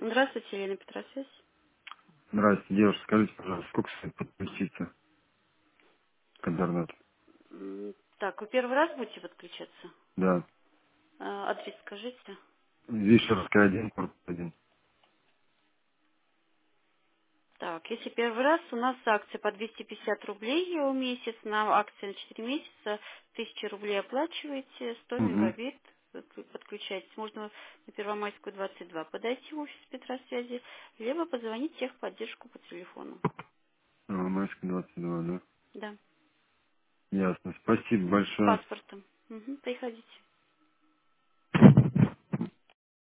Здравствуйте, Елена Петросвязь. Здравствуйте, девушка, скажите, пожалуйста, сколько стоит подключиться к интернету? Так, вы первый раз будете подключаться? Да. Адрес скажите. Вишерская 1, корпус 1. Так, если первый раз, у нас акция по 250 рублей в месяц, на акции на 4 месяца, 1000 рублей оплачиваете, 100 Угу. мегабит подключаетесь. Можно на Первомайскую 22 подойти в офис Петросвязи, либо позвонить в техподдержку по телефону. Майская 22, да? Да, Ясно. Спасибо с большое. паспортом. Приходите.